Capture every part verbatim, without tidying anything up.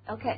Okay.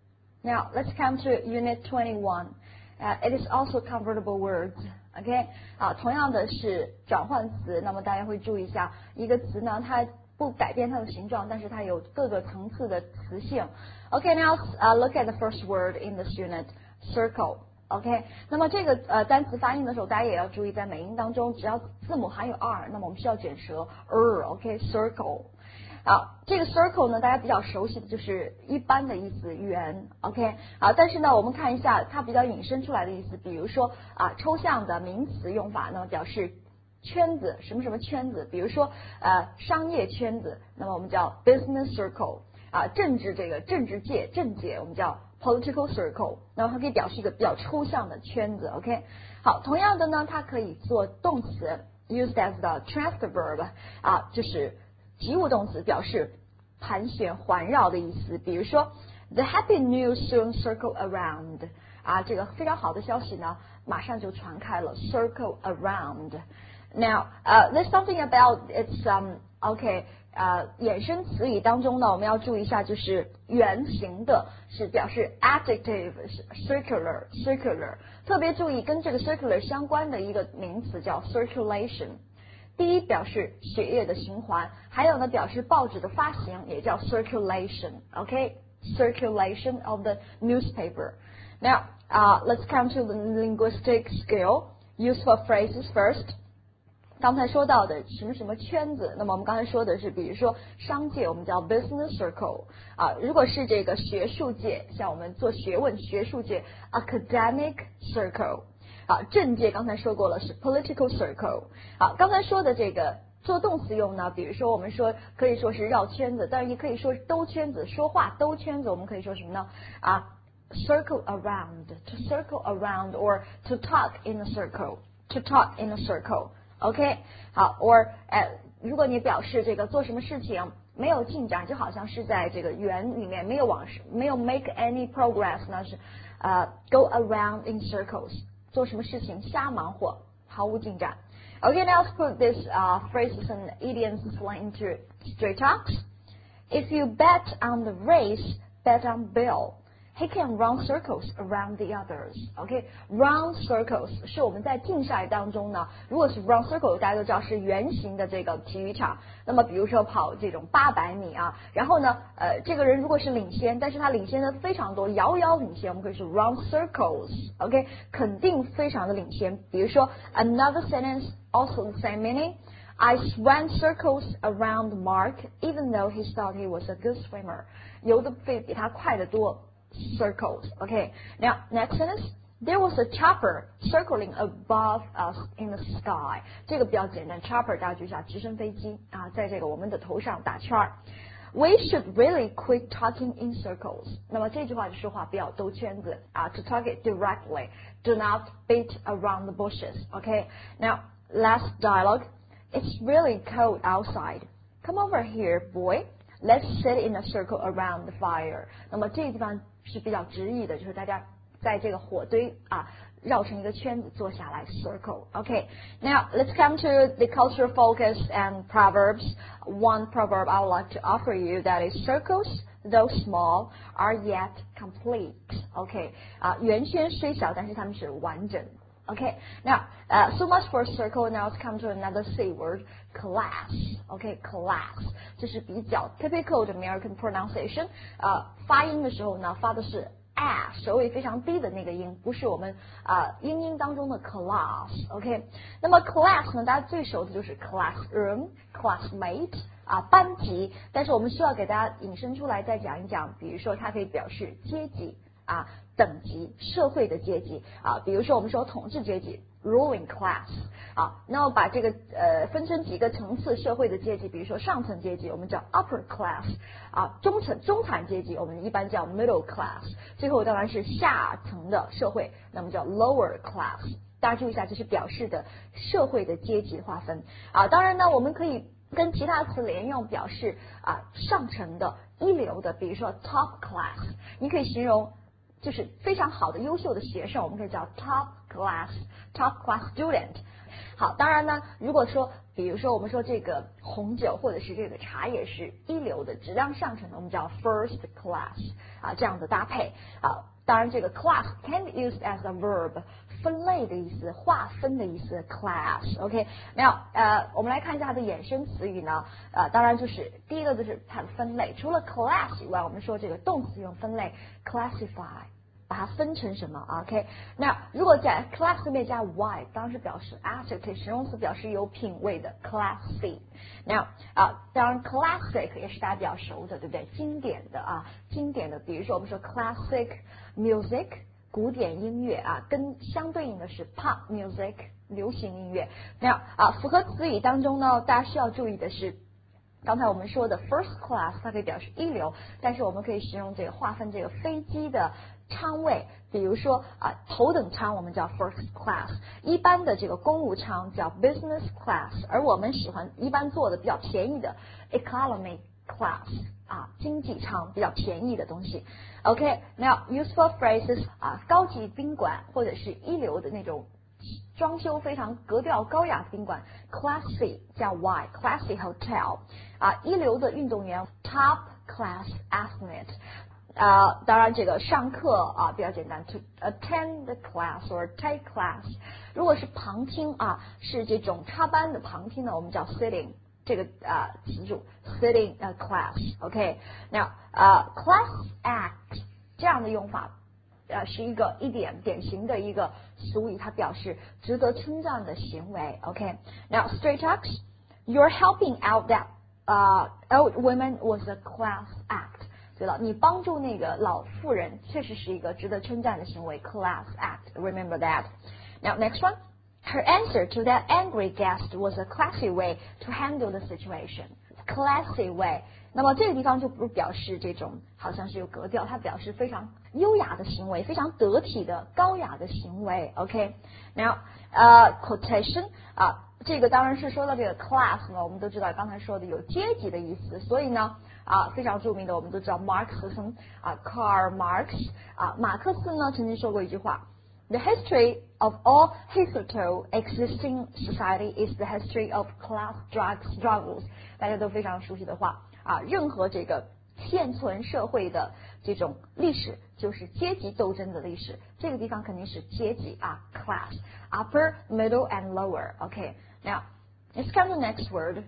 Now let's come to Unit twenty-one. Uh, it is also convertible words. OK 啊，同样的是转换词，那么大家会注意一下，一个词呢，它不改变它的形状，但是它有各个层次的词性。OK, now uh, look at the first word in this unit, circle. OK, 那么这个呃单词发音的时候，大家也要注意，在美音当中，只要字母含有 r， 那么我们需要卷舌 er。OK, circle. 好，这个 circle 呢，大家比较熟悉的就是一般的意思，圆 ，OK， 好，但是呢，我们看一下它比较引申出来的意思，比如说啊，抽象的名词用法，那么表示圈子，什么什么圈子，比如说呃商业圈子，那么我们叫 business circle， 啊，政治这个政治界政界，我们叫 political circle， 那么它可以表示一个比较抽象的圈子 ，OK， 好，同样的呢，它可以做动词 ，used as the transfer verb， 啊，就是及物动词，表示盘旋环绕的意思，比如说 the happy news soon circle around， 啊，这个非常好的消息呢，马上就传开了 circle around。 Now, uh, there's something about its um okay 呃衍生词语当中呢，我们要注意一下，就是圆形的是表示 adjective circular circular， 特别注意跟这个 circular 相关的一个名词叫 circulation。第一表示血液的循环，还有呢表示报纸的发行，也叫 circulation。OK, circulation of the newspaper. Now, uh, let's come to the linguistic skill. Useful phrases first. 刚才说到的什么什么圈子，那么我们刚才说的是，比如说商界，我们叫 business circle 啊，如果是这个学术界，像我们做学问学术界 academic circle。啊，政界刚才说过了是 political circle。好，刚才说的这个做动词用呢，比如说我们说可以说是绕圈子，但是也可以说兜圈子，说话兜圈子，我们可以说什么呢？啊 ，circle around, to circle around, or to talk in a circle, to talk in a circle。OK， 好 ，or 呃，如果你表示这个做什么事情没有进展，就好像是在这个圆里面没有往没有 make any progress， 那是呃 go around in circles。做什么事情瞎忙活，毫无进展。Okay, now let's put this uh, phrases and idioms slang into straight talks. If you bet on the race, bet on Bill. He can run circles around the others. Okay, run circles 是我们在竞赛当中呢，如果是 run circle， 大家都知道是圆形的这个体育场。那么比如说跑这种八百米啊，然后呢，呃，这个人如果是领先，但是他领先的非常多，遥遥领先，我们可以说 run circles。OK， 肯定非常的领先。比如说 another sentence also the same meaning. I ran circles around Mark, even though he thought he was a good swimmer. 游得比比他快得多。Circles. Okay. Now, next sentence. There was a chopper circling above us in the sky. 这个比较简单 ，chopper 大家注意一下，直升飞机啊，在这个我们的头上打圈儿。We should really quit talking in circles. 那么这句话就说话不要兜圈子啊 ，to talk it directly. Do not beat around the bushes. Okay. Now, last dialogue. It's really cold outside. Come over here, boy. Let's sit in a circle around the fire. 那么这个地方是比较直译的，就是大家在这个火堆啊绕成一个圈子坐下来 circle. Okay. Now let's come to the cultural focus and proverbs. One proverb I would like to offer you that is circles, though small, are yet complete. Okay. 啊，圆圈虽小，但是它们是完整。Okay, now, uh, so much for circle. Now let's come to another C word, class. Okay, class. 这是比较 typical 的 American pronunciation. 呃，发音的时候呢，发的是 a 舌位非常低的那个音，不是我们啊、呃、英音当中的 class。OK， 那么 class 呢，大家最熟的就是 classroom、classmate 啊班级，但是我们需要给大家引申出来再讲一讲，比如说它可以表示阶级啊。等级社会的阶级啊，比如说我们说统治阶级 ruling class 啊，那么把这个呃分成几个层次社会的阶级，比如说上层阶级我们叫 upper class 啊，中层中产阶级我们一般叫 middle class， 最后当然是下层的社会，那么叫 lower class。大家注意一下，这是表示的社会的阶级划分啊。当然呢，我们可以跟其他词连用，表示啊上层的一流的，比如说 top class， 你可以形容。就是非常好的优秀的学生，我们可以叫 top class top class student。好，当然呢，如果说比如说我们说这个红酒或者是这个茶叶是一流的，质量上乘的，我们叫 first class 啊，这样的搭配啊。当然这个 class can be used as a verb， 分类的意思，划分的意思 class。 OK， 那呃我们来看一下它的衍生词语呢，呃当然就是第一个就是它的分类，除了 class 以外，我们说这个动词用分类 classify，把它分成什么 ？OK， 那如果在 class 后面加 y， 当然是表示 adjective 形容词，表示有品味的 classy。那啊，当然 classic 也是大家比较熟的，对不对？经典的啊，经典的，比如说我们说 classic music， 古典音乐啊，跟相对应的是 pop music， 流行音乐。那啊，复合词语当中呢，大家需要注意的是。刚才我们说的 first class 它可以表示一流，但是我们可以形容这个划分这个飞机的舱位，比如说啊头等舱我们叫 first class， 一般的这个公务舱叫 business class， 而我们喜欢一般坐的比较便宜的 economy class 啊经济舱比较便宜的东西。OK， now useful phrases 啊高级宾馆或者是一流的那种。装修非常格调高雅的宾馆 classy 加 y classy hotel 啊，一流的运动员 top class athlete 啊，当然这个上课啊比较简单 to attend the class or take class， 如果是旁听啊是这种插班的旁听呢，我们叫 sitting 这个啊词组 sitting a class。 OK， 那啊 class act 这样的用法呃，是一个一点典型的一个俗语，它表示值得称赞的行为。OK， now straight talks, you're helping out that uh old woman was a class act。对了，你帮助那个老妇人确实是一个值得称赞的行为 ，class act. Remember that. Now next one, her answer to that angry guest was a classy way to handle the situation. Classy way。那么这个地方就不表示这种好像是有格调，它表示非常优雅的行为，非常得体的高雅的行为。OK， now 呃、uh, quotation 啊、uh, 这个当然是说到这个 class 呢，我们都知道刚才说的有阶级的意思，所以呢啊、uh, 非常著名的我们都知道马克思啊 Karl Marx 啊、uh, 马克思呢曾经说过一句话。The history of all hitherto existing society is the history of class drug struggles。大家都非常熟悉的话啊，任何这个现存社会的这种历史就是阶级斗争的历史。这个地方肯定是阶级啊 ，class upper, middle and lower。OK， now let's come to the next word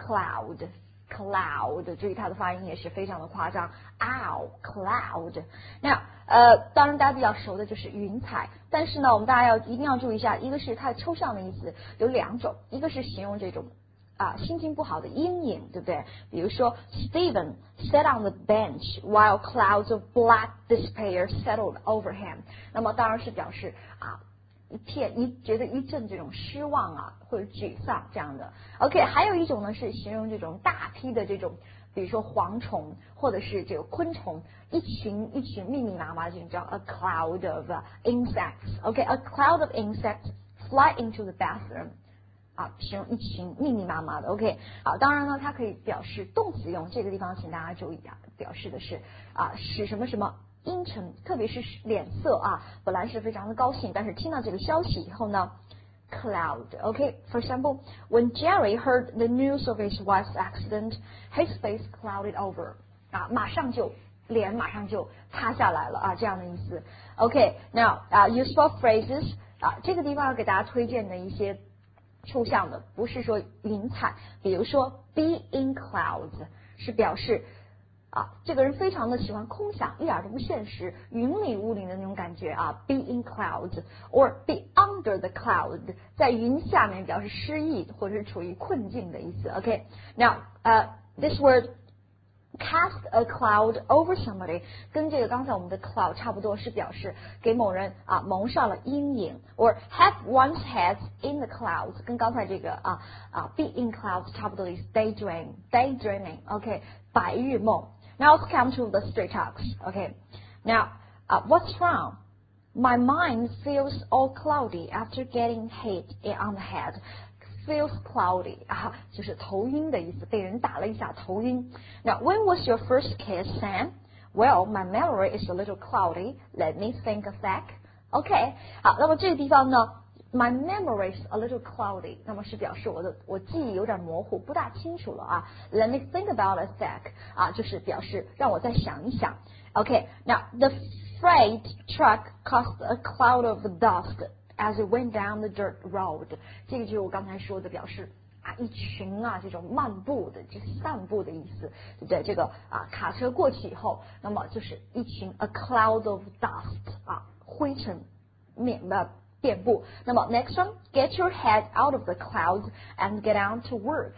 cloud。cloud， 注意它的发音也是非常的夸张 ow cloud。 那呃当然大家比较熟的就是云彩，但是呢我们大家要一定要注意一下，一个是它的抽象的意思有两种，一个是形容这种啊心情不好的阴影，对不对？比如说 Stephen sat on the bench while clouds of black despair settled over him， 那么当然是表示啊一片一觉得一阵这种失望啊或者沮丧这样的。 OK， 还有一种呢是形容这种大批的这种比如说蝗虫或者是这个昆虫，一群一群密密麻麻这种叫 a cloud of insects。 OK， a cloud of insects fly into the bathroom， 啊形容一群密密麻麻的。 OK， 啊当然呢它可以表示动词用，这个地方请大家注意啊，表示的是啊使什么什么阴沉，特别是脸色啊，本来是非常的高兴，但是听到这个消息以后呢 cloud。 OK， for example, when Jerry heard the news of his wife's accident, his face clouded over， 啊马上就脸马上就塌下来了啊，这样的意思。 OK， now 啊 useful phrases 啊这个地方要给大家推荐的一些抽象的，不是说云彩，比如说 be in clouds 是表示啊，这个人非常的喜欢空想，一点都不现实，云里雾里的那种感觉啊 ，be in clouds or be under the cloud， 在云下面表示失意或者是处于困境的意思。OK，now、okay? uh, this word cast a cloud over somebody 跟这个刚才我们的 cloud 差不多，是表示给某人啊蒙上了阴影 ，or have one's head in the clouds 跟刚才这个啊啊 be in clouds 差不多的意思 ，daydream daydreaming OK 白日梦。Now let's come to the straight talks. Okay. Now, uh, what's wrong? My mind feels all cloudy after getting hit on the head. Feels cloudy 啊，就是头晕的意思，被人打了一下头晕。Now, when was your first kiss, Sam? Well, my memory is a little cloudy. Let me think a sec. OK， 好，那么这个地方呢， My memory is a little cloudy， 那么是表示我的我记忆有点模糊，不大清楚了啊。Let me think about a sec， 啊，就是表示让我再想一想。OK，now、okay, the freight truck caused a cloud of dust as it went down the dirt road。这个就是我刚才说的表示。啊，一群啊，这种漫步的，就是散步的意思，对不对？这个啊，卡车过去以后，那么就是一群 a cloud of dust 啊，灰尘面呃遍布。那么 next one, get your head out of the clouds and get on to work.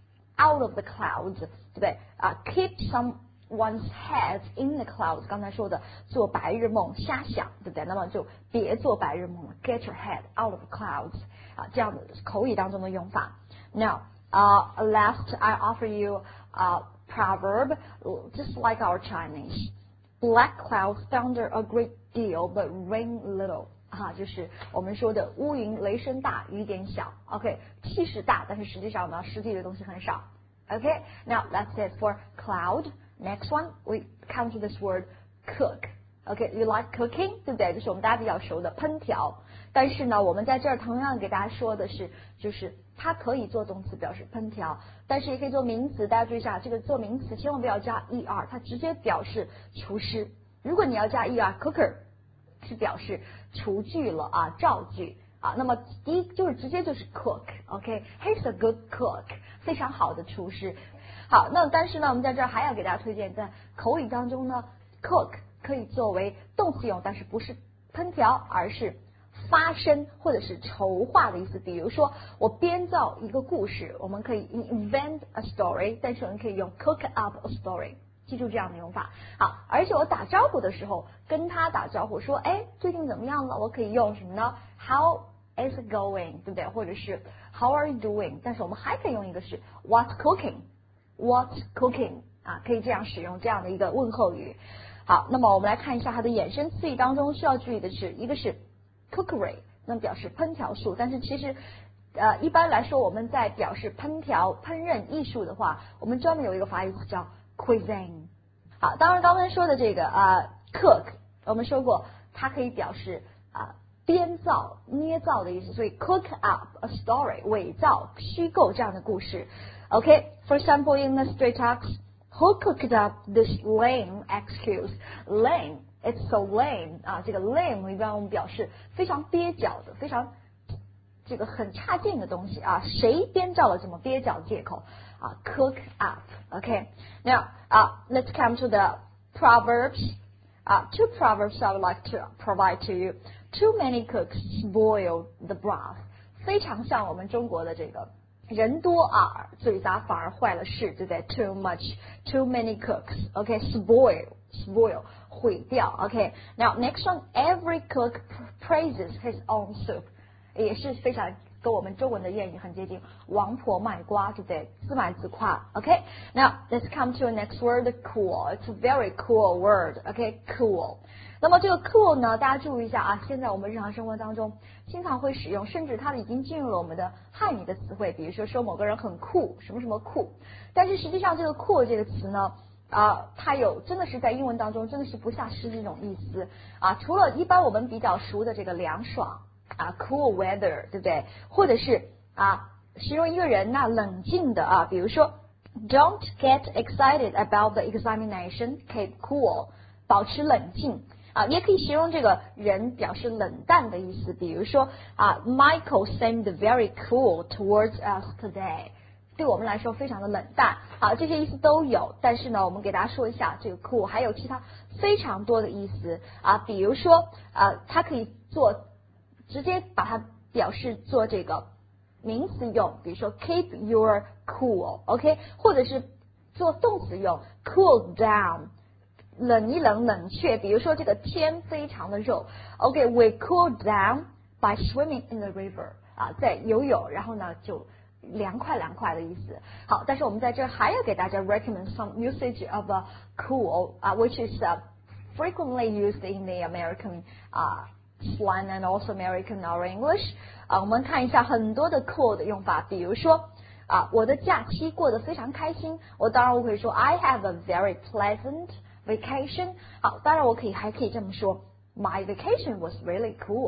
Out of the clouds， 对不对？啊 ，keep someone's head in the clouds。刚才说的做白日梦，瞎想，对不对？那么就别做白日梦了。Get your head out of the clouds。啊，这样的口语当中的用法。Now, uh, last I offer you a proverb, just like our Chinese. Black clouds thunder a great deal, but rain little. 啊，就是我们说的乌云雷声大，雨点小。OK， 气势大，但是实际上呢，实际的东西很少。OK, now that's it for cloud. Next one, we come to this word cook. OK, you like cooking? 对不对？这是我们大家比较熟的烹调。但是呢，我们在这儿同样给大家说的是，就是它可以做动词表示烹调，但是也可以做名词。大家注意一下，这个做名词千万不要加 er， 它直接表示厨师。如果你要加 er cooker， 是表示厨具了啊，造句啊。那么第一就是直接就是 cook。OK，he's、okay? a good cook， 非常好的厨师。好，那但是呢，我们在这儿还要给大家推荐，在口语当中呢 ，cook 可以作为动词用，但是不是烹调，而是发生或者是筹划的意思。比如说我编造一个故事，我们可以 invent a story， 但是我们可以用 cook up a story， 记住这样的用法。好，而且我打招呼的时候跟他打招呼说，哎，最近怎么样了？我可以用什么呢？ How is it going， 对不对？或者是 How are you doing？ 但是我们还可以用一个是 What's cooking？What's cooking？ 啊，可以这样使用这样的一个问候语。好，那么我们来看一下它的衍生词语当中需要注意的是，一个是cookery， 那么表示烹调术，但是其实呃一般来说我们在表示烹调烹饪艺术的话，我们专门有一个法语词叫 cuisine。 好，当然刚才说的这个啊、呃、cook， 我们说过它可以表示啊、呃、编造捏造的意思，所以 cook up a story 伪造虚构这样的故事。 OK, for example in the street talks, who cooked up this lame excuse? Lame，It's so lame 啊，这个 lame 一般我们表示非常蹩脚的，非常这个很差劲的东西啊。谁编造了这么蹩脚的借口啊 ？Cook up。OK，now、okay? 啊、uh, let's come to the proverbs. 啊、uh, two proverbs I would like to provide to you. Too many cooks spoil the broth. 非常像我们中国的这个。人多啊，嘴杂反而坏了事，对不对 ？Too much, too many cooks. OK, spoil, spoil, 毁掉。OK, now next one, every cook praises his own soup， 也是非常跟我们中文的谚语很接近，王婆卖瓜，对不对？自卖自夸。OK, now let's come to the next word, cool. It's a very cool word. OK, cool. 那么这个 cool 呢，大家注意一下啊，现在我们日常生活当中经常会使用，甚至它已经进入了我们的汉语的词汇，比如说说某个人很酷，什么什么酷。但是实际上这个 cool 这个词呢，啊、呃，它有真的是在英文当中真的是不下诗这种意思啊。除了一般我们比较熟的这个凉爽啊 ，cool weather， 对不对？或者是啊，形容一个人那冷静的啊，比如说 ，Don't get excited about the examination, keep cool， 保持冷静。啊，也可以形容这个人表示冷淡的意思，比如说啊 ，Michael seemed very cool towards us today， 对我们来说非常的冷淡。好，这些意思都有，但是呢，我们给大家说一下这个 cool 还有其他非常多的意思啊，比如说啊，它可以做直接把它表示做这个名词用，比如说 keep your cool，OK，、okay? 或者是做动词用 cool down。冷一冷，冷却。比如说这个天非常的热 ，OK，we、okay, cool down by swimming in the river 啊，在游泳，然后呢就凉快凉快的意思。好，但是我们在这还要给大家 recommend some usage of a cool 啊、uh, ，which is、uh, frequently used in the American 啊、uh, slang and also American or English 啊，我们看一下很多的 cool 的用法，比如说啊，我的假期过得非常开心，我当然我可以说 I have a very pleasant。vacation 好，当然我可以还可以这么说 ，My vacation was really cool。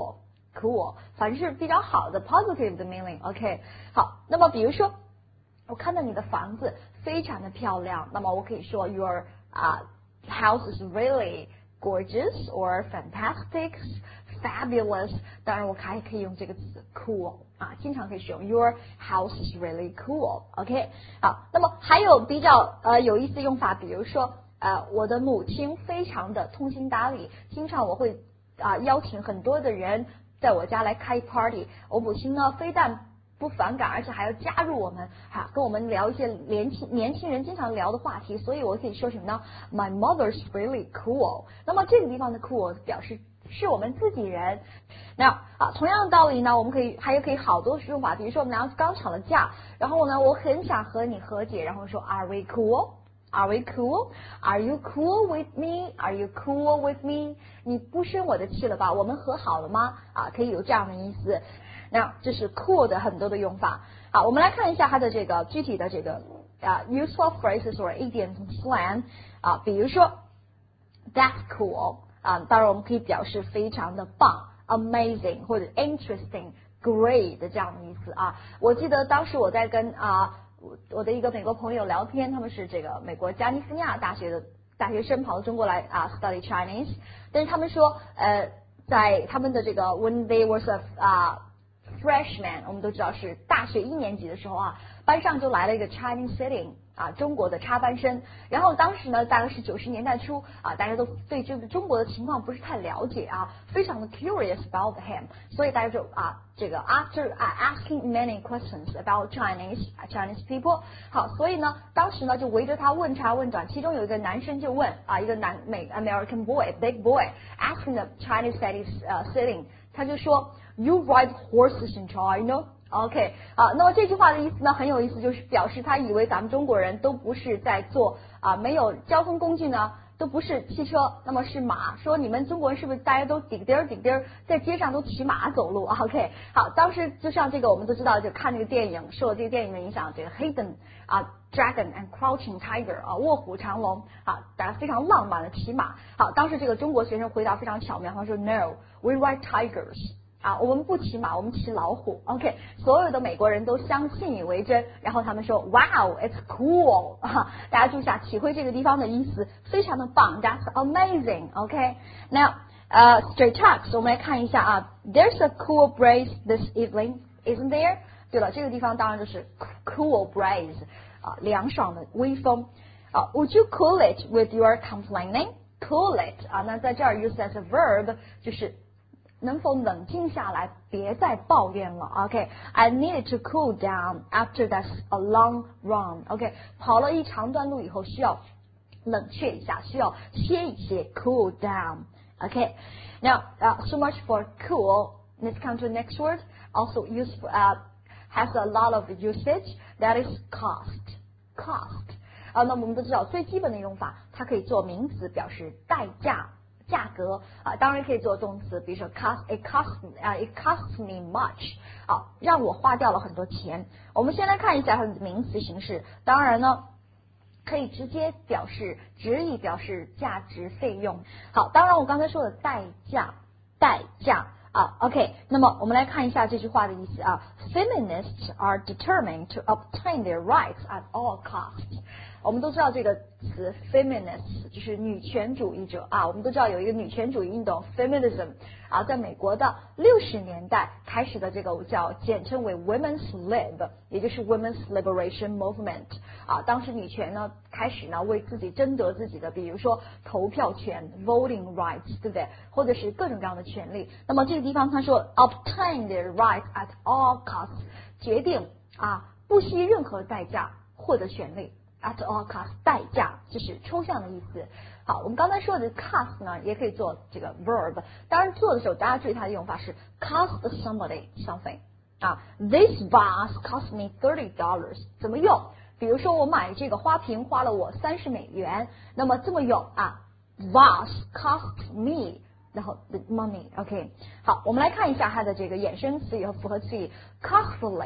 cool， 反正是比较好的 positive 的 meaning。OK， 好，那么比如说我看到你的房子非常的漂亮，那么我可以说 your 啊、uh, house is really gorgeous or fantastic fabulous， 当然我还可以用这个词 cool 啊，经常可以使用 your house is really cool。OK， 好，那么还有比较呃有意思的用法，比如说呃我的母亲非常的通情达理，经常我会啊、呃、邀请很多的人在我家来开 party， 我母亲呢非但不反感，而且还要加入我们，哈、啊，跟我们聊一些年轻年轻人经常聊的话题，所以我可以说什么呢 ？My mother's really cool。那么这个地方的 cool 表示是我们自己人。那啊，同样的道理呢，我们可以还有可以好多用法，比如说我们俩刚吵了架，然后呢，我很想和你和解，然后说 Are we cool？ Are we cool? Are you cool with me? Are you cool with me? 你不生我的气了吧？我们和好了吗？啊，可以有这样的意思。那这是 cool 的很多的用法。好，我们来看一下它的这个具体的这个啊 useful phrases or idioms and slang 啊，比如说 that's cool 啊，当然我们可以表示非常的棒 amazing 或者 interesting great 的这样的意思啊。我记得当时我在跟啊我的一个美国朋友聊天，他们是这个美国加利福尼亚大学的大学生跑到中国来啊 study Chinese， 但是他们说呃在他们的这个 when they was a 啊freshman， 我们都知道是大学一年级的时候啊，班上就来了一个 Chinese sitting 啊，中国的插班生。然后当时呢，大概是九十年代初啊，大家都对这个中国的情况不是太了解啊，非常的 curious about him， 所以大家就啊，这个 after、uh, asking many questions about Chinese Chinese people， 好，所以呢，当时呢就围着他问长问短，其中有一个男生就问啊，一个南美 American boy big boy asking the Chinese studies、uh, sitting， 他就说。You ride horses in China? OK， 啊，那么这句话的意思呢很有意思，就是表示他以为咱们中国人都不是在做啊，没有交通工具呢，都不是汽车，那么是马。说你们中国人是不是大家都顶钉顶钉在街上都骑马走路 ？OK， 好，当时就像这个我们都知道，就看这个电影，受了这个电影的影响，这个 Hidden 啊 Dragon and Crouching Tiger 啊，卧虎藏龙啊，大家非常浪漫的骑马。好，当时这个中国学生回答非常巧妙，他说 No，we ride tigers。啊，我们不骑马，我们骑老虎。OK， 所有的美国人都相信以为真，然后他们说 Wow, it's cool 啊！大家注意一下，体会这个地方的意思，非常的棒 ，That's amazing。OK， 那呃、uh, straight talks， 我们来看一下啊 ，There's a cool breeze this evening, isn't there？ 对了，这个地方当然就是 cool breeze 啊，凉爽的微风啊。Would you cool it with your complaining? Cool it 啊，那在这儿 use as a verb 就是。能否冷静下来，别再抱怨了 ？OK，I、okay? needed to cool down after that's a long run. OK， 跑了一长段路以后，需要冷却一下，需要歇一歇 ，cool down. OK，now、okay? uh, so much for cool. Let's come to the next word. Also useful, uh, has a lot of usage. That is cost. Cost. 啊，那我们都知道最基本的用法，它可以做名词，表示代价。价格啊，当然可以做动词，比如说 cost it cost 啊 it costs me much 啊，让我花掉了很多钱。我们先来看一下它的名词形式，当然呢，可以直接表示直译，表示价值、费用。好，当然我刚才说的代价，代价啊 ，OK， 那么我们来看一下这句话的意思啊 ，Feminists are determined to obtain their rights at all costs。我们都知道这个词 feminist 就是女权主义者啊，我们都知道有一个女权主义运动 feminism 啊，在美国的六十年代开始的这个叫简称为 women's lib， 也就是 women's liberation movement 啊，当时女权呢开始呢为自己争得自己的，比如说投票权 voting rights， 对不对？或者是各种各样的权利。那么这个地方他说 obtain their rights at all costs， 决定啊不惜任何代价获得权利。At all cost 代价，这是抽象的意思。好，我们刚才说的 cost 呢，也可以做这个 verb。当然做的时候，大家注意它的用法是 cost somebody something 啊。This vase cost me thirty dollars。怎么用？比如说我买这个花瓶花了我三十美元，那么这么用啊 ，vase cost me， 然后 the money。OK， 好，我们来看一下它的这个衍生词以后复合词语 costly。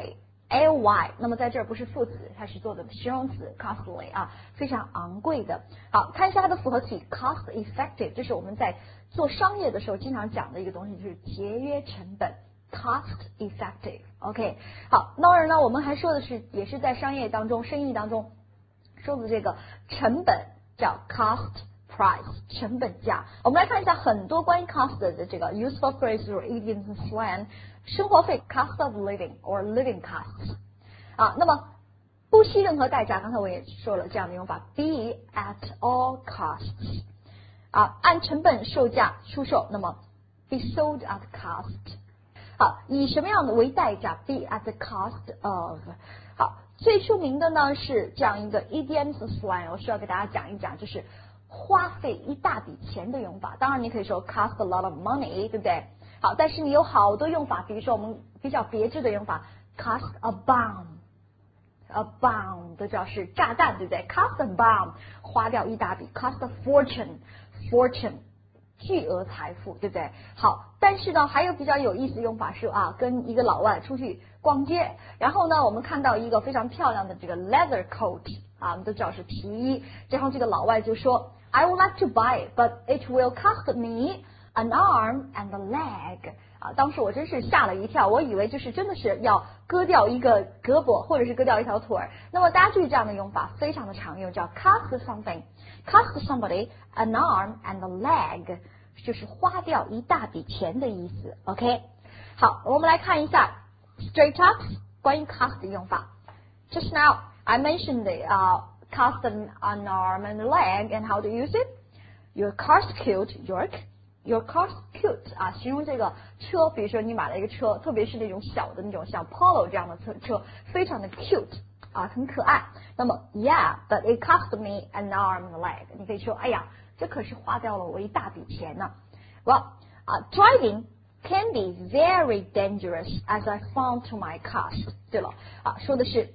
L Y， 那么在这儿不是副词，它是做的形容词 costly 啊，非常昂贵的。好，看一下它的复合体 cost effective， 这是我们在做商业的时候经常讲的一个东西，就是节约成本 cost effective。OK， 好，那当然呢，我们还说的是，也是在商业当中、生意当中说的这个成本叫 cost price， 成本价。我们来看一下很多关于 cost 的这个 useful phrases or idioms and slang。生活费 cost of living or living costs 啊，那么不惜任何代价，刚才我也说了这样的用法 be at all costs 啊，按成本售价出售，那么 be sold at cost 好，以什么样的为代价 be at the cost of 好，最出名的呢是这样一个 idioms slang， 我需要给大家讲一讲，就是花费一大笔钱的用法。当然你可以说 cost a lot of money， 对不对？好，但是你有好多用法，比如说我们比较别致的用法 cost a bomb，a bomb 这叫是炸弹，对不对 ？cost a bomb 花掉一大笔 ，cost a fortune，fortune 巨额财富，对不对？好，但是呢，还有比较有意思的用法是啊，跟一个老外出去逛街，然后呢，我们看到一个非常漂亮的这个 leather coat 啊，我们都知道是皮衣，然后这个老外就说 I would like to buy it, but it will cost me an arm and a leg 啊，当时我真是吓了一跳，我以为就是真的是要割掉一个胳膊或者是割掉一条腿。那么大家注意这样的用法非常的常用，叫 cost something cost somebody an arm and a leg， 就是花掉一大笔钱的意思。 OK， 好，我们来看一下 straight up 关于 cost 的用法。 Just now I mentioned the uh, cost an, an arm and a leg and how to use it. Your car's cute, York.Your car's cute 啊，形容这个车，比如说你买了一个车，特别是那种小的那种像 Polo 这样的车，车非常的 cute 啊，很可爱。那么 Yeah, but it cost me an arm and a leg。你可以说，哎呀，这可是花掉了我一大笔钱呢。Well, 啊 ，driving can be very dangerous as I found to my cost。对了，啊，说的是，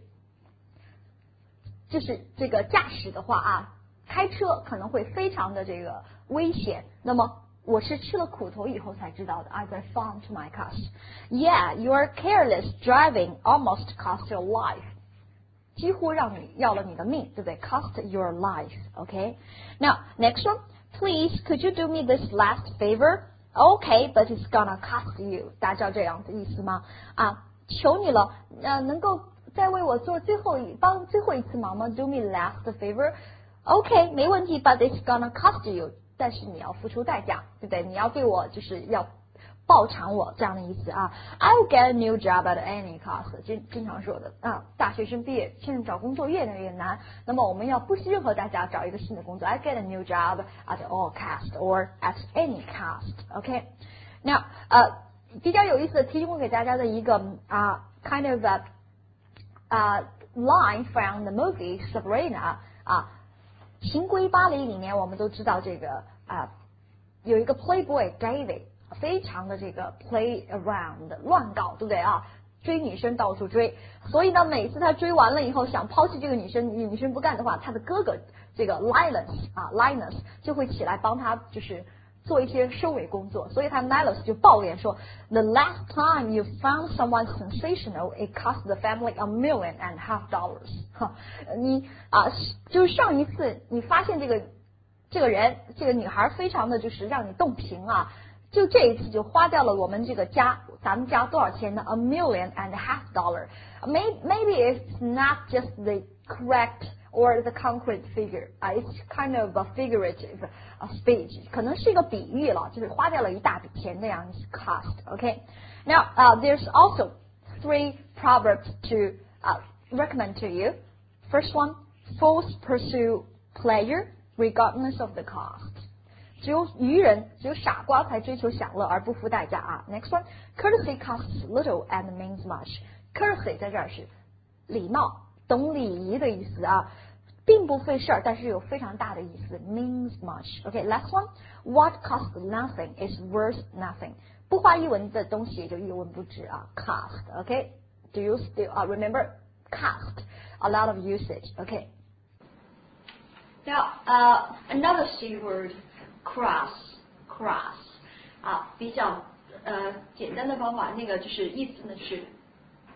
就是这个驾驶的话啊，开车可能会非常的这个危险。那么我是吃了苦头以后才知道的 as I found to my cost. Yeah, your careless driving almost cost your life. 几乎让你要了你的命，对不对 ？Cost your life. Okay. Now, next one. Please, could you do me this last favor? Okay, but it's gonna cost you. 大家知道这样的意思吗？啊，求你了，呃，能够再为我做最后一帮最后一次忙吗 ？Do me last favor. Okay, 没问题 ，but it's gonna cost you.但是你要付出代价，对不对？你要对我就是要报偿我这样的意思啊。I'll get a new job at any cost， 经经常说的啊，大学生毕业现在找工作越来越难，那么我们要不惜任何代价找一个新的工作。I get a new job at all cost or at any cost。OK， 那呃比较有意思的提供给大家的一个啊、uh, kind of a uh, line from the movie Sabrina 啊。情归巴黎里面我们都知道这个啊，有一个 Playboy David 非常的这个 play around 乱搞，对不对啊？追女生到处追，所以呢，每次他追完了以后想抛弃这个女生，女生不干的话，他的哥哥这个 Linus 啊 Linus 就会起来帮他就是做一些收尾工作，所以他 Linus 就抱怨说 The last time you found someone sensational, it cost the family a million and half dollars。哈，你啊，就是上一次你发现这个这个人这个女孩非常的就是让你动情啊，就这一次就花掉了我们这个家咱们家多少钱呢 ？A million and a half dollar. Maybe maybe it's not just the correct or the concrete figure 啊 ，it's kind of a figurative speech， 可能是一个比喻了，就是花掉了一大笔钱那样 cost。OK， now uh, there's also three proverbs to uh, recommend to you. First one, fools pursue pleasure regardless of the cost. 只有愚人，只有傻瓜才追求享乐而不付代价啊。Next one, courtesy costs little and means much. Courtesy 在这儿是礼貌。懂礼仪的意思啊，并不费事儿，但是有非常大的意思 ，means much. Okay, last one. What costs nothing is worth nothing. 不花一文的东西也就一文不值啊 ，cost. Okay, do you still uh, remember cost? A lot of usage. Okay. Now, uh, another C word, cross, cross. 啊，比较呃简单的方法，那个就是意思呢是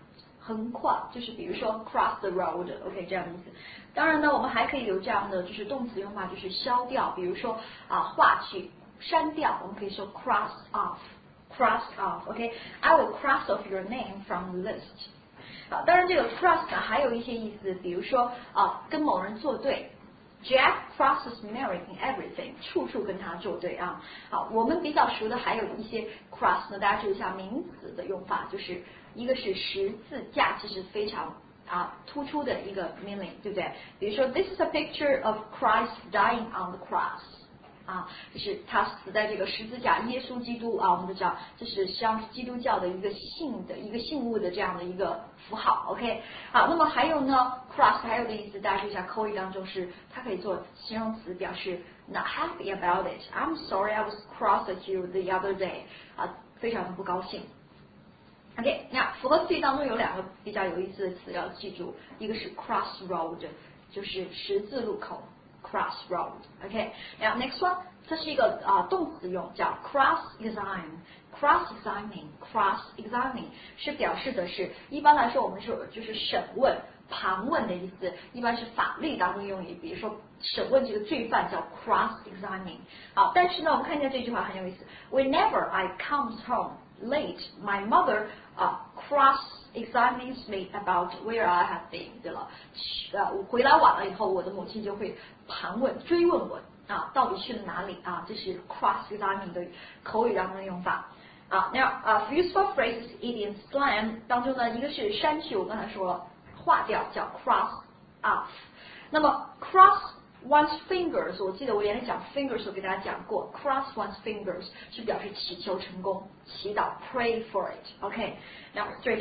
横跨，就是比如说 cross the road，OK、okay, 这样的意思。当然呢，我们还可以有这样的就是动词用法，就是消掉，比如说啊划去、删掉，我们可以说 cross off。cross off，OK，I、okay? will cross off your name from the list。啊，当然这个 cross 呢还有一些意思，比如说啊跟某人作对。Jack crosses Mary in everything， 处处跟他作对啊。好，我们比较熟的还有一些 cross 呢，大家注意一下名词的用法，就是一个是十字架，其实非常啊突出的一个 meaning， 对不对？比如说 This is a picture of Christ dying on the cross。啊，就是他死在这个十字架，耶稣基督啊，我们都知道，这是像是基督教的一个信的一个信物的这样的一个符号 ，OK。好，那么还有呢 ，cross 还有的意思，大家注意一下，口语当中是它可以做形容词，表示 not happy about it。I'm sorry I was cross at you the other day。啊，非常的不高兴。OK， 那复合词语当中有两个比较有意思的词要记住，一个是 crossroad， 就是十字路口。Crossroad，OK， now next one， 这是一个啊、呃、动词用，叫 cross-examine。cross examining，cross examining 是表示的是，一般来说我们说就是审问、盘问的意思，一般是法律当中用语，比如说审问这个罪犯叫 cross examining。好，但是呢，我们看一下这句话很有意思 ，Whenever I come home late, my mother 啊、uh, cross examines me about where I have been， 对了，呃，我回来晚了以后，我的母亲就会盘问、追问我啊，到底去了哪里啊？这是 cross examining 的口语当中的用法啊。那啊 useful phrases idiom slang 当中呢，一个是删去，我刚才说了，划掉叫 cross off。那么 cross one's fingers， 我记得我原来讲 fingers 我给大家讲过 ，cross one's fingers 是表示祈求成功、祈祷 ，pray for it。OK，now straight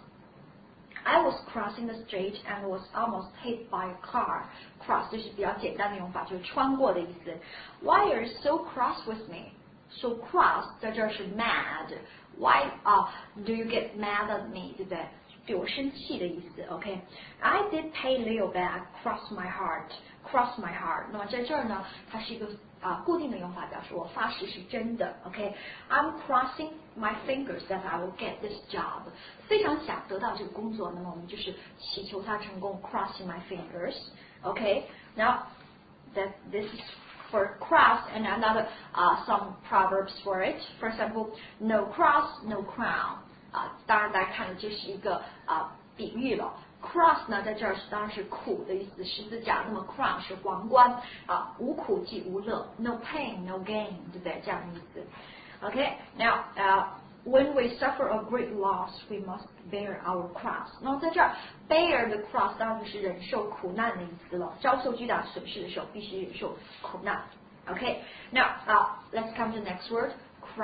up。I was crossing the street and was almost hit by a car. Cross 就是比较简单的用法，就是穿过的意思。Why are you so cross with me? So cross 在这儿是 mad. Why 啊、uh, do you get mad at me? 对不对？对我生气的意思。OK，I、okay? did pay Leo back. Cross my heart. Cross my heart. 那么在这儿呢，它是一个啊固定的用法，表示我发誓是真的。OK，I'm、okay? crossing my fingers that I will get this job. 非常想得到这个工作，那么我们就是祈求它成功 ，crossing my fingers. OK，now、okay? that this is for cross and another uh, some proverbs for it. For example, no cross, no crown. 啊，当然大家看的这是一个啊比喻了。Cross 呢，在这儿当然是苦的意思，十字架。那么 crown 是皇冠啊，无苦即无乐 ，no pain, no gain， 对不对？这样的意思。OK，now、okay? 呃、uh, when we suffer a great loss, we must bear our cross。那么在这儿 bear the cross 当然就是忍受苦难的意思了。遭受巨大损失的时候，必须忍受苦难。OK，now、okay? 啊、uh, ，let's come to the next word,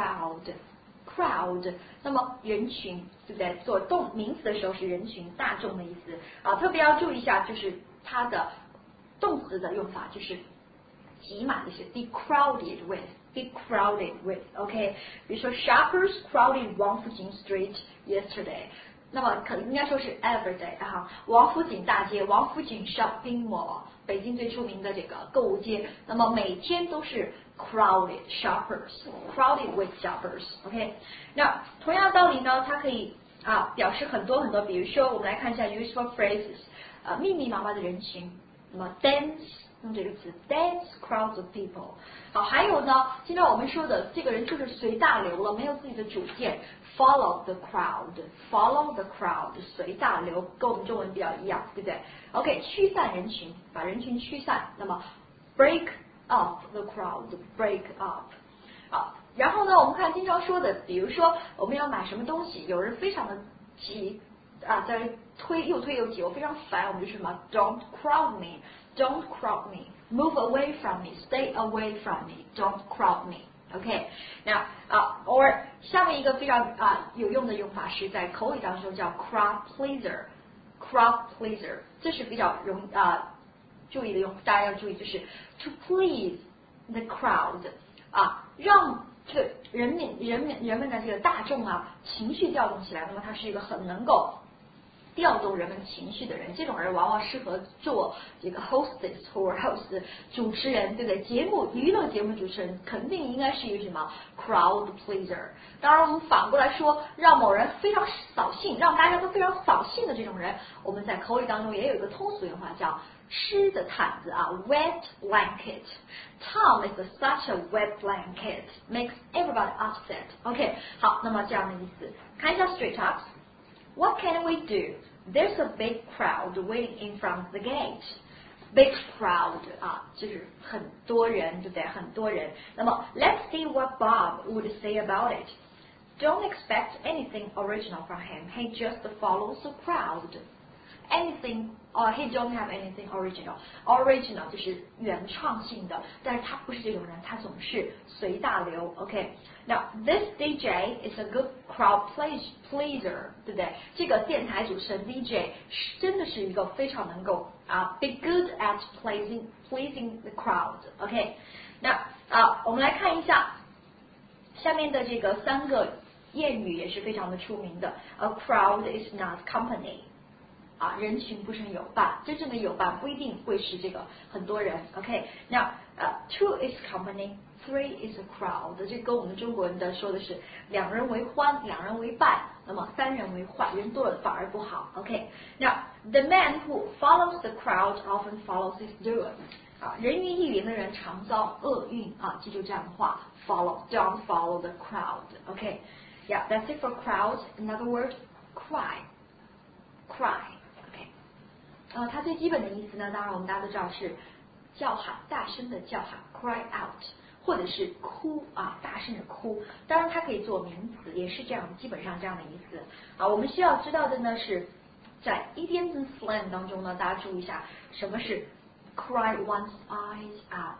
crowd。crowd， 那么人群，对不对？做动名词的时候是人群、大众的意思啊，特别要注意一下，就是它的动词的用法，就是挤满的是 be crowded with，be crowded with，OK， 比如说 shoppers crowded 王府井 street yesterday， 那么可能应该说是 everyday 啊，王府井大街，王府井 shopping mall， 北京最出名的这个购物街，那么每天都是crowded shoppers, crowded with shoppers. OK， 那同样的道理呢，它可以啊表示很多很多，比如说我们来看一下 useful phrases， 呃，密密麻麻的人群，那么 dense 用这个词 dense crowds of people。好，还有呢，今天我们说的这个人就是随大流了，没有自己的主见 ，follow the crowd，follow the crowd， 随大流，跟我们中文比较一样，对不对 ？OK， 驱散人群，把人群驱散，那么 break up the crowd, break up。好，然后呢，我们看经常说的，比如说我们要买什么东西，有人非常的急啊，在推又推又挤，我非常烦，我们就说什么 Don't crowd me, don't crowd me, move away from me, stay away from me, don't crowd me. OK， 那啊，偶尔下面一个非常啊有用的用法是在口语当中叫 crowd pleaser, crowd pleaser， 这是比较容啊。注意的用，大家要注意，就是 to please the crowd 啊，让这个人民、人民、人们的这个大众啊情绪调动起来，那么它是一个很能够调动人们情绪的人，这种人往往适合做这个 hostess 或 host 主持人，对不对？节目娱乐节目主持人肯定应该是一个什么 crowd pleaser。当然，我们反过来说，让某人非常扫兴，让大家都非常扫兴的这种人，我们在口语当中也有一个通俗用法叫湿的毯子啊 ，wet blanket。Tom is a, such a wet blanket, makes everybody upset. OK， 好，那么这样的意思，看一下 straight up。What can we do? There's a big crowd waiting in front of the gate. Big crowd 啊，就是很多人，对不对？很多人。那么 Let's see what Bob would say about it. Don't expect anything original from him. He just follows the crowd. Anything, or he don't have anything original. Original 就是原创性的，但是他不是这种人，他总是随大流。OK， Now this D J is a good crowd pleaser， 对不对？这个电台主持人 D J 真的是一个非常能够啊、uh, be good at pleasing pleasing the crowd。OK， 那啊，我们来看一下下面的这个三个谚语也是非常的出名的。A crowd is not company。啊，人群不胜有伴，真正的有伴不一定会是这个很多人。OK， 那呃 two is company, three is a crowd， 这跟我们中国人的说的是两人为欢，两人为伴，那么三人为坏，人多了反而不好。OK， 那 the man who follows the crowd often follows his doom。啊，人云亦云的人常遭厄运啊，记住这样的话 ，follow don't follow the crowd。OK，yeah, that's it for crowd. Another word, cry，cry。呃，它最基本的意思呢，当然我们大家都知道是叫喊，大声的叫喊 ，cry out， 或者是哭啊，大声的哭。当然它可以做名词，也是这样，基本上这样的意思。啊，我们需要知道的呢是，在 idioms and slang 当中呢，大家注意一下，什么是 cry one's eyes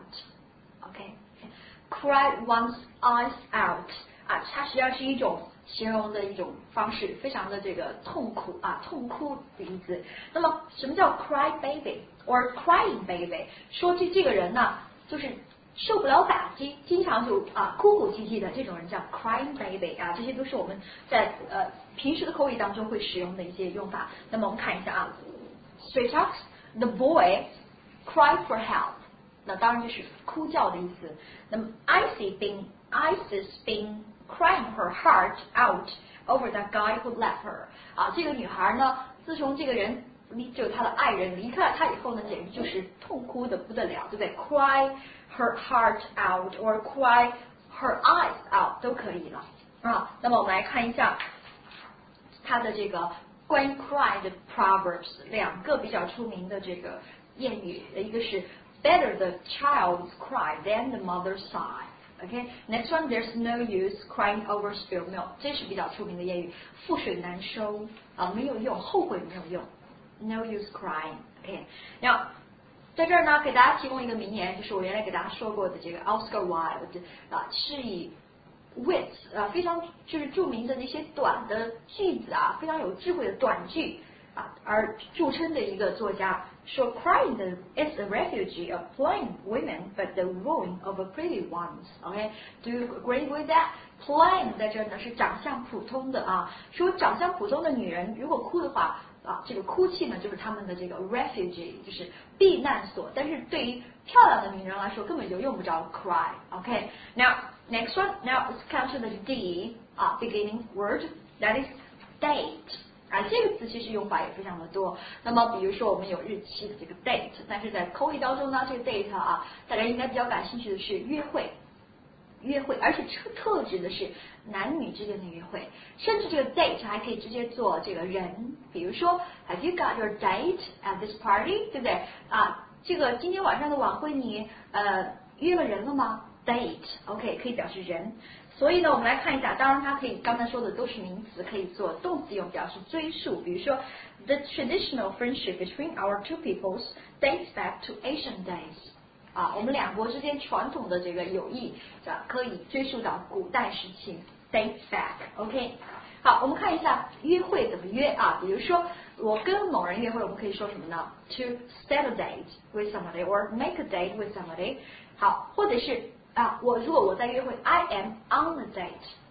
out。OK，cry one's eyes out 啊，它实际上是一种形容的一种方式，非常的这个痛苦啊，痛哭的意思。那么什么叫 cry baby or crying baby？ 说这这个人呢，就是受不了打击，经常就啊哭哭啼啼的，这种人叫 crying baby 啊，这些都是我们在呃平时的口语当中会使用的一些用法。那么我们看一下啊 ，straight up the boy cry for help， 那当然就是哭叫的意思。那么 Icy being Isis being crying her heart out over that guy who left her。啊，这个女孩呢，自从这个人离就她的爱人离开了她以后呢，简直就是痛哭的不得了，对不对 ？Cry her heart out or cry her eyes out 都可以了啊。那么我们来看一下她的这个关于 cry 的 proverbs， 两个比较出名的这个谚语，一个是 Better the child's cry than the mother's sigh。OK， next one, there's no use crying over spilled milk， 这是比较出名的谚语，覆水难收啊，没有用，后悔没有用 ，no use crying。OK， 然后在这儿呢，给大家提供一个名言，就是我原来给大家说过的这个 Oscar Wilde 啊，是以 wit 啊非常就是著名的那些短的句子啊，非常有智慧的短句啊而著称的一个作家。说 crying is the refuge of plain women, but the ruin of a pretty ones. OK, do you agree with that? Plain 在这呢是长相普通的啊，说长相普通的女人如果哭的话啊，这个哭泣呢就是她们的这个 refuge， 就是避难所。但是对于漂亮的女人来说，根本就用不着 cry。OK, now next one, now let's come to the D 啊 beginning word, that is date。啊，这个词其实用法也非常的多。那么，比如说我们有日期的这个 date， 但是在口语当中呢，这个 date 啊，大家应该比较感兴趣的是约会，约会，而且特特指的是男女之间的约会，甚至这个 date 还可以直接做这个人，比如说 Have you got your date at this party？ 对不对？啊，这个今天晚上的晚会你呃约了人了吗 ？date，OK， 可以表示人。所以呢，我们来看一下，当然它可以刚才说的都是名词，可以做动词用，表示追溯。比如说 ，The traditional friendship between our two peoples dates back to ancient days。啊，我们两国之间传统的这个友谊，啊，可以追溯到古代时期 ，dates back。OK， 好，我们看一下约会怎么约啊？比如说，我跟某人约会，我们可以说什么呢 ？To set a date with somebody or make a date with somebody。好，或者是啊，我如果我在约会 ，I am on a date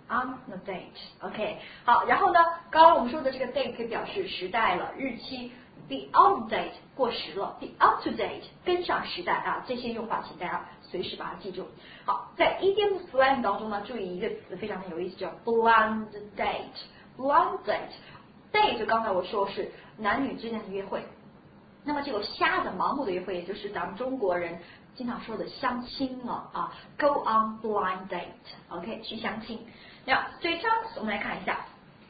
on a date。OK， 好，然后呢，刚刚我们说的这个 date 可以表示时代了、日期。Be out of date 过时了 ，be up to date 跟上时代啊，这些用法请大家随时把它记住。好，在 idiom slang 当中呢，注意一个词非常的有意思，叫 blind date。blind date，date 刚才我说是男女之间的约会，那么这个瞎的、盲目的约会，也就是咱们中国人经常说的相亲了啊 ，go on blind date，OK， 去相亲。那 straight terms 我们来看一下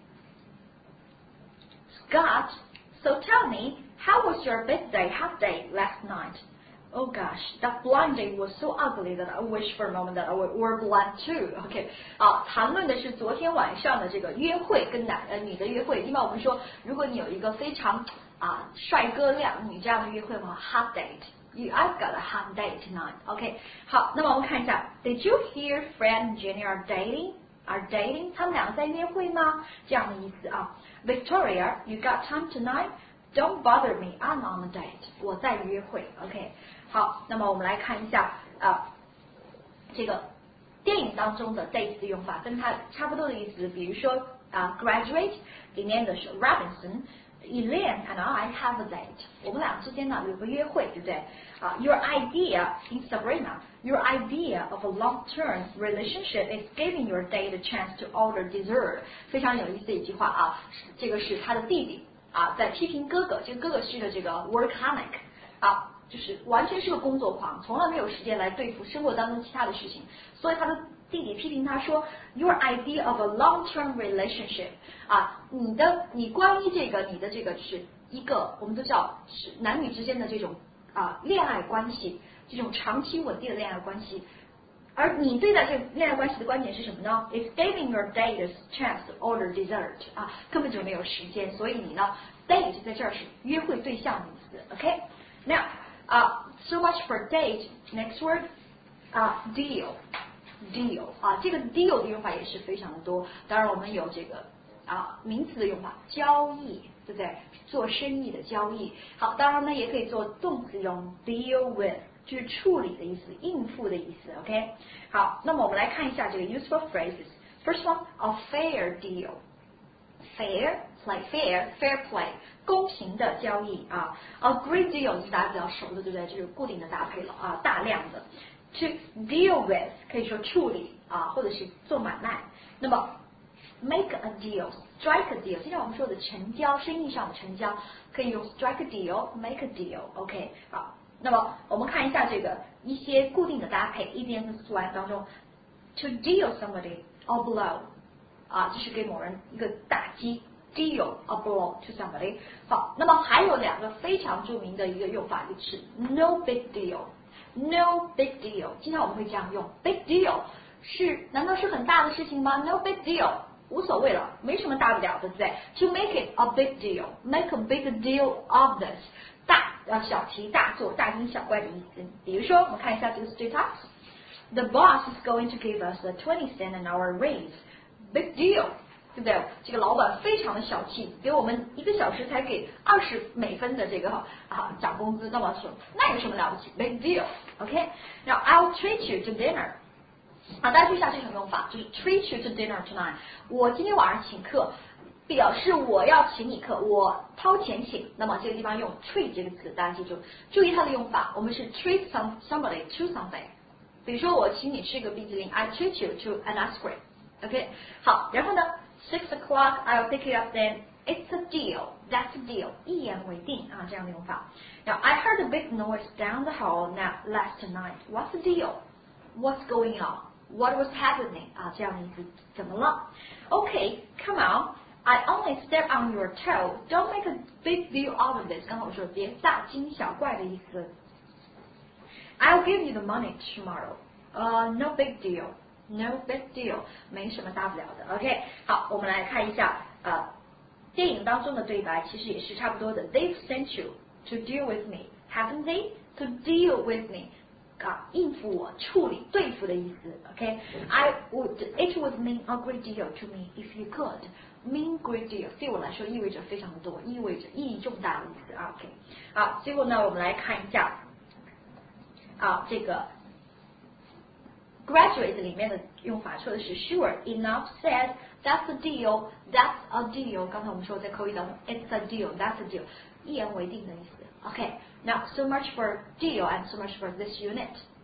，Scott。So tell me, how was your birthday half day last night? Oh gosh, that blind date was so ugly that I wish for a moment that I were blind too. OK， 啊，谈论的是昨天晚上的这个约会，跟男呃女的约会。一般我们说，如果你有一个非常啊帅哥靓女这样的约会嘛 ，hot date. You, I've got a hot date tonight. OK， 好，那么我们看一下 ，Did you hear Fred and Jenny are dating? Are dating？ 他们两个在约会吗？这样的意思啊。Victoria, you got time tonight? Don't bother me, I'm on a date. 我在约会 ，OK。好，那么我们来看一下啊，这个电影当中的 date 的用法，跟它差不多的意思。比如说啊 ，graduate 里面的是 Robinson。Elaine and I have a date. 我们俩之间呢有个约会，对不对？啊、uh, ，Your idea in Sabrina, your idea of a long-term relationship is giving your date a chance to order dessert. 非常有意思的一句话啊，这个是他的弟弟啊在批评哥哥，这个哥哥是个这个 workaholic 啊，就是完全是个工作狂，从来没有时间来对付生活当中其他的事情，所以他的弟弟批评他说 ，Your idea of a long-term relationship 啊，你的你关于这个你的这个是一个我们都叫是男女之间的这种啊恋爱关系，这种长期稳定的恋爱关系，而你对待这个恋爱关系的观点是什么呢 ？It's giving your date a chance to order dessert 啊，根本就没有时间，所以你呢 date 在这儿是约会对象的意思 ，OK？ Now 啊、uh, ，so much for date. Next word 啊、uh, deal。deal 啊，这个 deal 的用法也是非常的多。当然，我们有这个啊名词的用法，交易，对不对？做生意的交易。好，当然呢，也可以做动词用 deal with， 就是处理的意思，应付的意思。OK， 好，那么我们来看一下这个 useful phrases。First one, a fair deal. Fair, play fair, fair play， 公平的交易啊。A great deal 是大家比较熟的，对不对？就是固定的搭配了啊，大量的。To deal with 可以说处理啊，或者是做买卖。那么 make a deal, strike a deal， 就像我们说的成交，生意上的成交，可以用 strike a deal, make a deal。OK， 好，那么我们看一下这个一些固定的搭配 ，idiom slang 当中 ，to deal somebody a blow， 啊，就是给某人一个打击 ，deal a blow to somebody。好，那么还有两个非常著名的一个用法，就是 no big deal。No big deal， 经常我们会这样用 ，big deal 是难道是很大的事情吗 ？No big deal， 无所谓了，没什么大不了的，对不对 ？To make it a big deal，make a big deal of this， 大啊小题大做、大惊小怪的意思。比如说，我们看一下这个 straight up，The boss is going to give us a twenty cent an hour raise，big deal。对不对？这个老板非常的小气，给我们一个小时才给二十美分的这个啊涨工资，那么说那有什么了不起 ？Big deal，OK？ 然后 I'll treat you to dinner， 啊，大家注意一下这种用法，就是 treat you to dinner tonight。我今天晚上请客，表示我要请你客，我掏钱请。那么这个地方用 treat 这个词，大家记住，注意它的用法。我们是 treat some somebody to something。比如说我请你吃一个冰淇淋 ，I treat you to an ice cream。OK， 好，然后呢？Six o'clock, I'll pick you up then. It's a deal. That's a deal. 一言为定啊，这样的用法。Now, I heard a big noise down the hall now last night. What's the deal? What's going on? What was happening? 啊，这样的意思，怎么了 ？Okay, come on. I only step on your toe. Don't make a big deal out of this. 刚才我说别大惊小怪的意思。I'll give you the money tomorrow. Uh, no big deal.No big deal， 没什么大不了的。OK， 好，我们来看一下呃，电影当中的对白其实也是差不多的。They've sent you to deal with me, haven't they? To deal with me， 啊，应付我、处理、对付的意思。OK，I would, it would mean a great deal to me if you could. Mean great deal， 对我来说意味着非常的多，意味着意义重大的意思。OK， 好，最后呢，我们来看一下啊，这个。 graduate 里面的用法说的是 sure enough said that's a deal that's a deal 刚才我们说在口语当中 it's a deal that's a deal 一言为定的意思 OK now so much for deal and so much for this unit